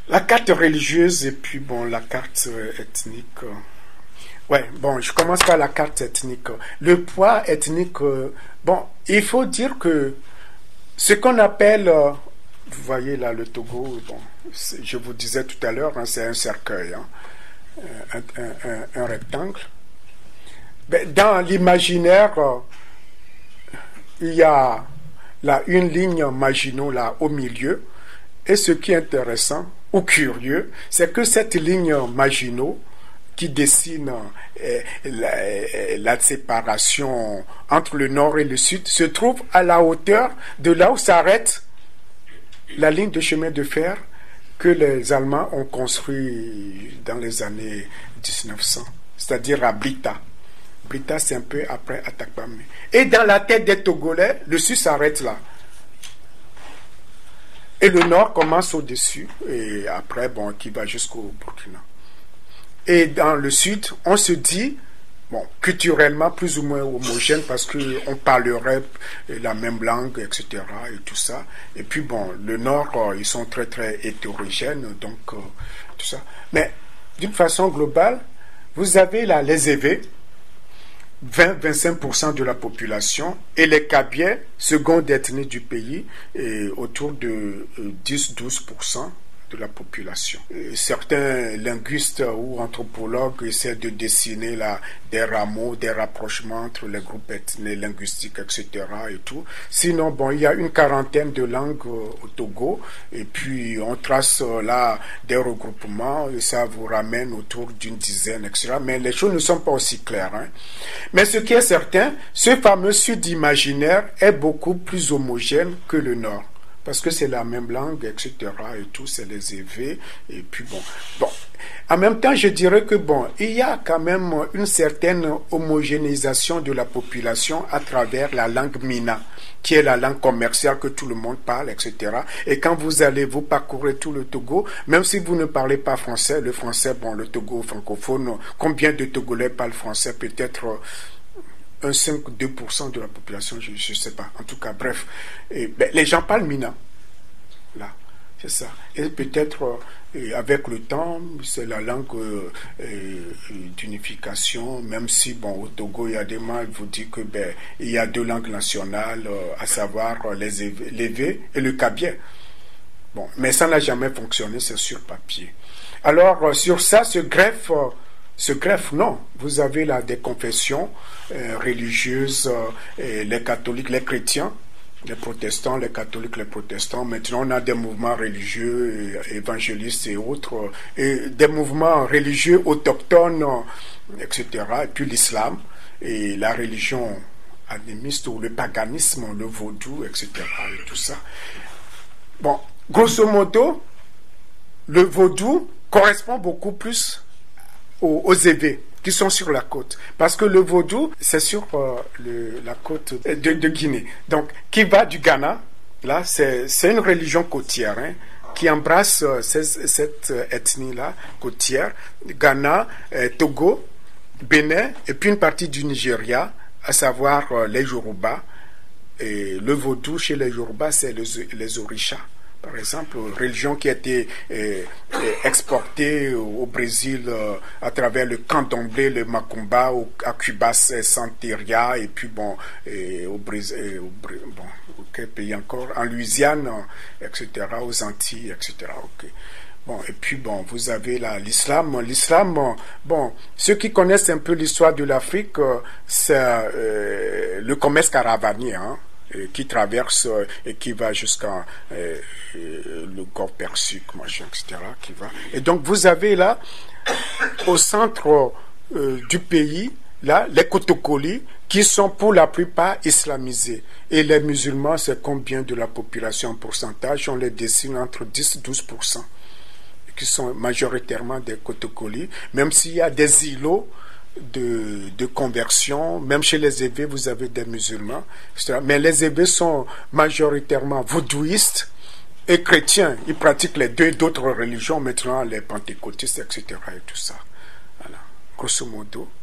La carte religieuse et puis bon, la carte ethnique. Ouais, bon, je commence par la carte ethnique. Le poids ethnique, bon, il faut dire que ce qu'on appelle, vous voyez là le Togo, bon, je vous disais tout à l'heure, hein, c'est un cercueil, hein, un rectangle. Ben, dans l'imaginaire, il y a là une ligne Maginot là au milieu. Et ce qui est intéressant ou curieux, c'est que cette ligne Maginot qui dessine la séparation entre le nord et le sud se trouve à la hauteur de là où s'arrête la ligne de chemin de fer que les Allemands ont construit dans les années 1900, c'est-à-dire à Brita. Brita, c'est un peu après Atakpamé. Et dans la tête des Togolais, le sud s'arrête là. Et le nord commence au-dessus, et après, bon, qui va jusqu'au Burkina. Et dans le sud, on se dit, bon, culturellement plus ou moins homogène, parce qu'on parlerait la même langue, etc., et tout ça. Et puis, bon, le nord, ils sont très, très hétérogènes, donc, tout ça. Mais, d'une façon globale, vous avez là les Évé, 20-25% de la population, et les Kabyais, seconde ethnie du pays, et autour de 10-12% de la population. Et certains linguistes ou anthropologues essaient de dessiner là des rameaux, des rapprochements entre les groupes ethniques, linguistiques, etc. et tout. Sinon, bon, il y a une quarantaine de langues au Togo, et puis on trace là des regroupements, et ça vous ramène autour d'une dizaine, etc. Mais les choses ne sont pas aussi claires, hein. Mais ce qui est certain, ce fameux sud imaginaire est beaucoup plus homogène que le nord. Parce que c'est la même langue, etc. et tout, c'est les Évé, et puis bon. Bon. En même temps, je dirais que bon, il y a quand même une certaine homogénéisation de la population à travers la langue Mina, qui est la langue commerciale que tout le monde parle, etc. Et quand vous allez vous parcourir tout le Togo, même si vous ne parlez pas français, le français, bon, le Togo francophone, combien de Togolais parlent français? Peut-être un 5-2% de la population, je ne sais pas. En tout cas, bref. Et, ben, les gens parlent Mina. Là, c'est ça. Et peut-être, avec le temps, c'est la langue d'unification, même si, bon, au Togo, il y a des gens qui vous disent que, ben, il y a deux langues nationales, à savoir l'Évé et le Kabyais. Bon, mais ça n'a jamais fonctionné, c'est sur papier. Alors, sur ça se greffe, non. Vous avez là des confessions religieuses, les catholiques, les chrétiens, les protestants, les catholiques, les protestants. Maintenant, on a des mouvements religieux, évangélistes et autres, et des mouvements religieux autochtones, etc. Et puis l'islam et la religion animiste ou le paganisme, le vaudou, etc. et tout ça. Bon, grosso modo, le vaudou correspond beaucoup plus aux Évé qui sont sur la côte. Parce que le vaudou, c'est sur la côte de Guinée. Donc, qui va du Ghana, là, c'est une religion côtière, hein, qui embrasse cette ethnie-là, côtière, Ghana, Togo, Bénin, et puis une partie du Nigeria, à savoir les Yoruba. Et le vaudou chez les Yoruba, c'est les Orishas. Par exemple, religion qui a été exportée au Brésil à travers le candomblé, le macumba, à Cuba, c'est Santeria, et puis bon, au Brésil, bon, quel pays encore, en Louisiane, etc., aux Antilles, etc., ok. Bon, et puis bon, vous avez là l'islam. L'islam, bon, ceux qui connaissent un peu l'histoire de l'Afrique, c'est le commerce caravanier, hein, qui traverse et qui va jusqu'à le Golfe Persique, machin, etc. Qui va. Et donc vous avez là, au centre du pays, là, les Kotokoli, qui sont pour la plupart islamisés. Et les musulmans, c'est combien de la population en pourcentage? On les dessine entre 10 et 12%, qui sont majoritairement des Kotokoli, même s'il y a des îlots de conversion, même chez les Évé, vous avez des musulmans, etc. Mais les Évé sont majoritairement vaudouistes et chrétiens. Ils pratiquent les deux d'autres religions, maintenant les pentecôtistes, etc. et tout ça. Voilà, grosso modo.